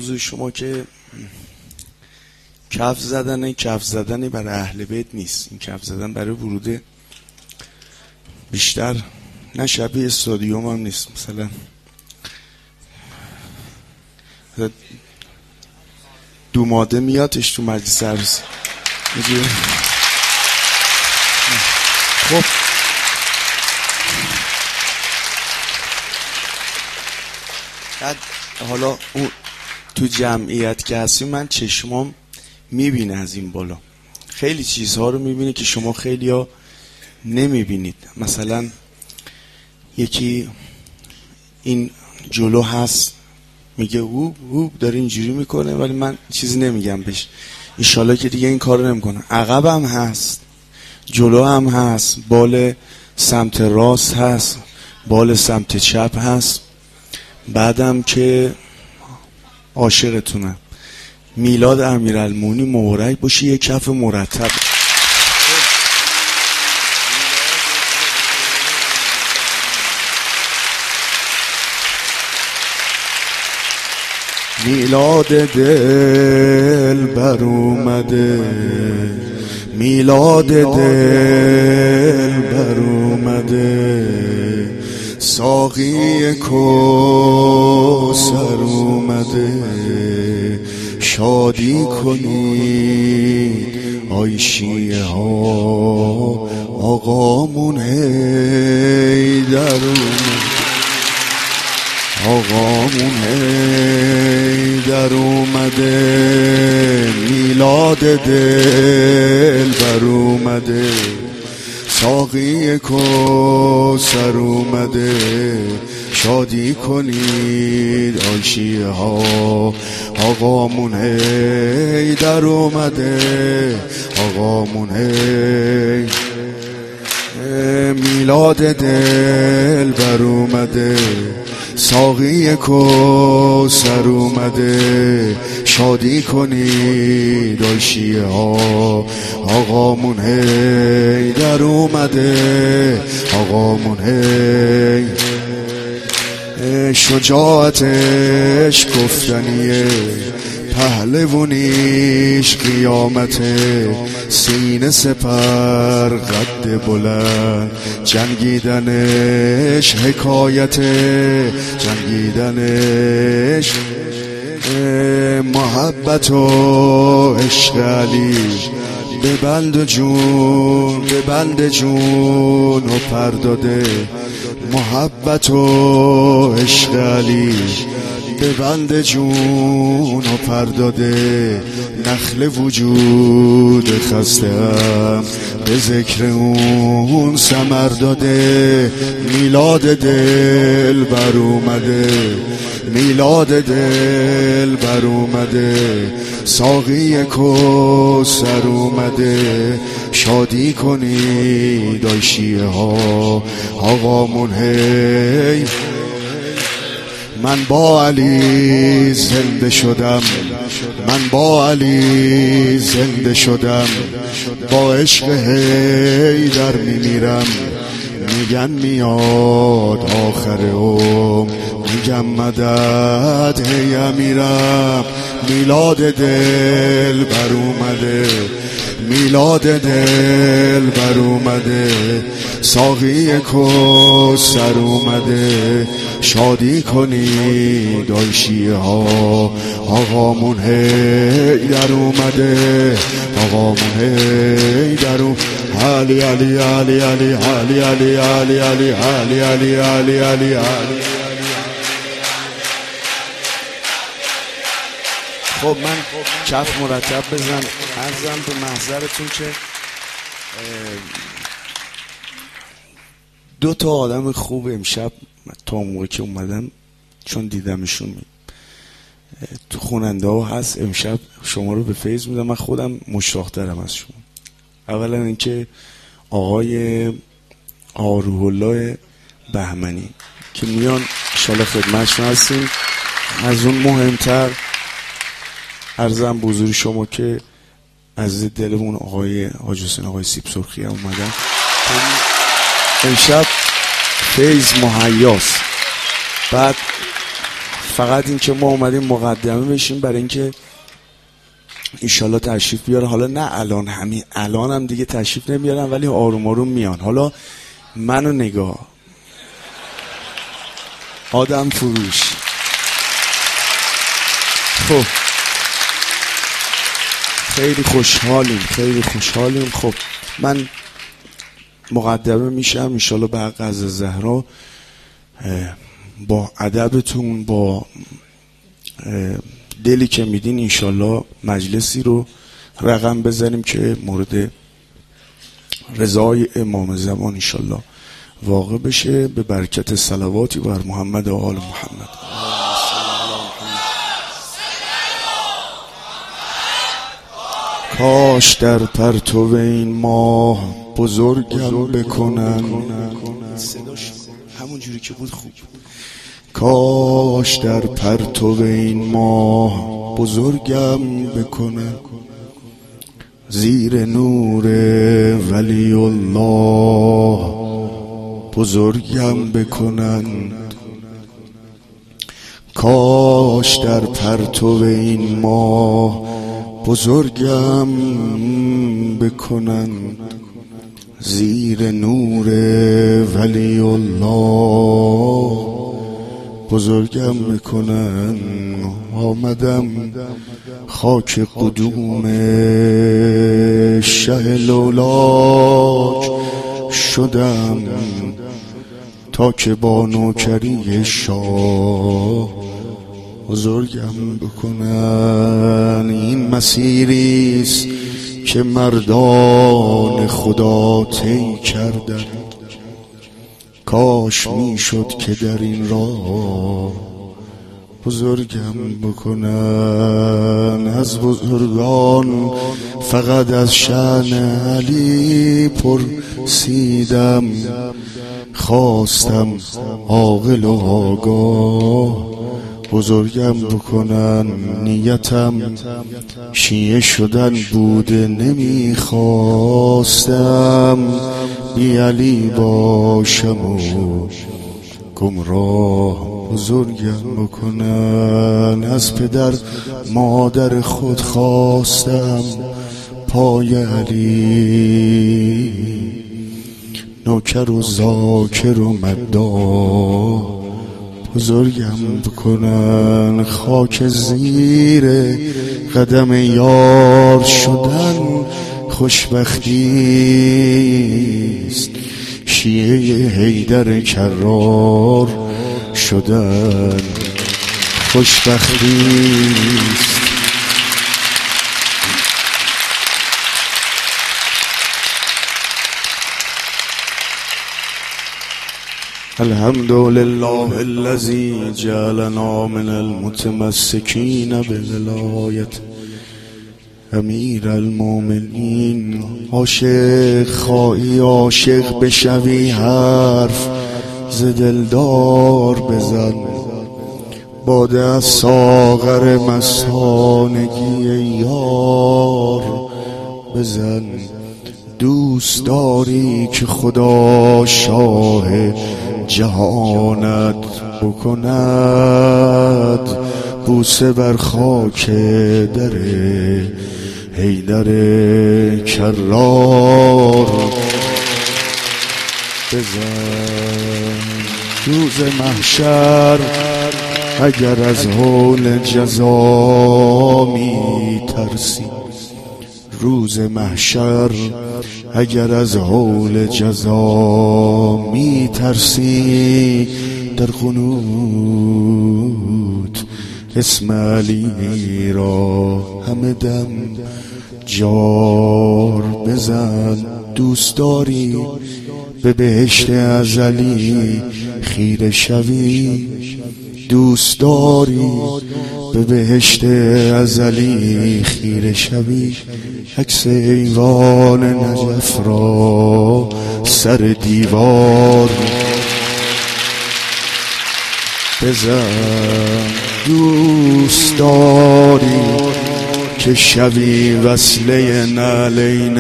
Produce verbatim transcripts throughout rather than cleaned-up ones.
بزرگ شما که کف زدن کف زدنی برای اهل بیت نیست. این کف زدن برای ورود بیشتر نه شبیه استادیوم هم نیست. مثلا دوماده میادش تو مجلس عروسی. خب بعد حالا اون تو جمعیت که هستیم من چشمام میبینه از این بالا خیلی چیزها رو میبینه که شما خیلی ها نمیبینید. مثلا یکی این جلو هست میگه اوب اوب داره اینجوری میکنه ولی من چیزی نمیگم بهش، انشالله که دیگه این کار نمیکنه. عقب هم هست، جلو هم هست، بال سمت راست هست، بال سمت چپ هست. بعدم که عاشقتونم میلاد امیرالمومنین مبارک باشه. یک کف مرتب میلاد دل بر اومده، میلاد دل بر اومده، ساقی کوثر اومده، شادی کنید آی شیعه ها، آقامون حیدر اومده، آقامون حیدر اومده، میلاد دل بر اومده، ساقی کوثر اومده، شادی کنید آی شیعه ها، آقامون حیدر اومده، آقامون حیدر. میلاد دل بر اومده، ساقی کوثر اومده، شادی کنید آی شیعه ها، آقامون حیدر اومده، آقامون حیدر. شجاعتش گفتنیه، پهلوونیش قیامته، سینه سپر قد بلند، جنگیدنش حکایته، جنگیدنش محبت و عشق علی، به بند جون به بند جون و پرداده، محبت و عشق علی به بند جون و پرداده، نخل وجود خسته‌ام به ذکر اون ثمر داده، میلاد دل بر اومده، میلاد دل بر اومده، ساقی کوثر اومده، شادی کنید آی شیعه ها، آقامون هی. من با علی زنده شدم، من با علی زنده شدم، با عشق حیدر میمیرم، میگن میاد آخر عمر، میگم مدد هی امیرم، میلاد دل بر اومده، میلاد دل بر اومده، ساقی کوثر اومده، شادی کنید آی شیعه ها، آقامون حیدر اومده، آقامون حیدر اومده، علی علی علی علی علی علی علی علی علی علی علی علی علی. خب من کف مرتب بزن عرضم به محضرتون که دو تا آدم خوب امشب تا موقع که اومدم چون دیدمشون تو خواننده ها هست، امشب شما رو به فیض میدم. من خودم مشتاق دارم از شما. اولا اینکه آقای آروح الله بهمنی که میان انشالله خدمتشون هستیم. از اون مهمتر عرضم بزرگ شما که از دلمون آقای حاج حسین آقای سیب سرخی هم اومدن. امشب فیض مهیاست. بعد فقط این که ما اومدیم مقدمه بشیم برای اینکه انشالله تشریف بیاره. حالا نه الان، همین الان هم دیگه تشریف نمیارن ولی آروم آروم میان. حالا منو نگاه، آدم فروش. خب خیلی خوشحالیم، خیلی خوشحالیم. خب من مقدمه میشم انشالله به حق از زهرا، با ادبتون، با دلی که میدین انشالله مجلسی رو رقم بزنیم که مورد رضای امام زمان انشالله واقع بشه، به برکت صلواتی بر محمد و آل محمد. کاش در پرتو این ماه بزرگم بکنن، صداش همون جوری که بود خوب. کاش در پرتو این ماه بزرگم بکنن، زیر نور ولی الله بزرگم بکنن. کاش در پرتو این ماه بزرگم بکنن، زیر نور ولی الله بزرگم بکنن. آمدم خاک قدوم شه لولاک شدم، تا که با نوکری شاه بزرگم بکنن. این مسیریست که مردان خدا طی کردن، کاش میشد که در این راه بزرگم بکنن. از بزرگان فقط از شأن علی پرسیدم، خواستم عاقل و آگاه بزرگم بکنن. نیتم شیعه شدن بوده، نمیخواستم بی علی باشم و گمراه بزرگم بکنن. از پدر مادر خود خواستم پای علی، نوکر و ذاکر و مداح بزرگم بکنن. خاک زیر قدم یار شدن خوشبختیست، شیعه حیدر کرار شدن خوشبختیست. الحمد لله الذي جعلنا من المتمسكين بولایت امیر المؤمنین. عاشق خواهی عاشق بشوی، حرف ز دلدار بزن، باده از ساغر مستانگی یار بزن. دوست داری که خدا شاه جهانت بکند، بوسه بر خاک در حیدر کرار بزن. روز محشر اگر از هول جزا می ترسی، روز محشر اگر از هول جزا می ترسی، در قنوت اسم علی را همه دم جار بزن. دوست داری به بهشت ازلی خیره شوی، دوست داری به بهشت ازلی خیره شوی. عکس ایوان نجف را سر دیوار بزن. دوست داری که شوی وصله نعلین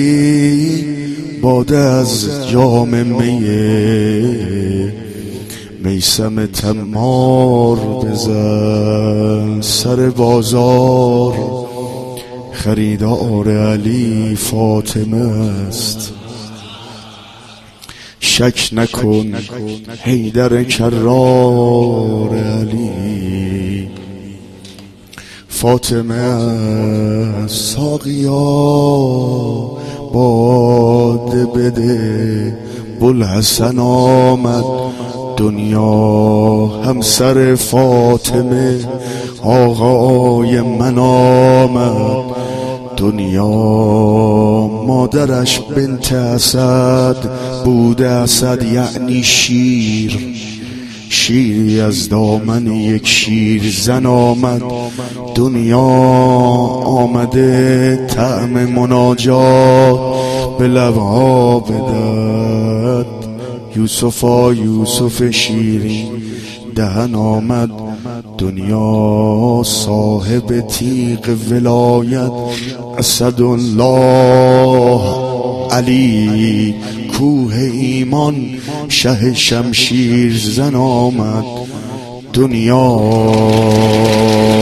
علی، باده از جام می میسم تمار بزن سر بازار، خریدار علی فاطمه است. شک نکن حیدر کرار علی فاطمه است. ساقیا باده بده، بوالحسن آمد دنیا همسر فاطمه، آقای من آمد دنیا. مادرش بنت اسد بوده، اسد یعنی شیر، شیری از دامن یک شیر زن آمد دنیا. آمده طعم مناجات به لبها بدد، یوسفا یوسف شیرین دهن آمد دنیا. صاحب تیغ ولایت اسدالله علی، کوه ایمان شه شمشیر زن آمد دنیا.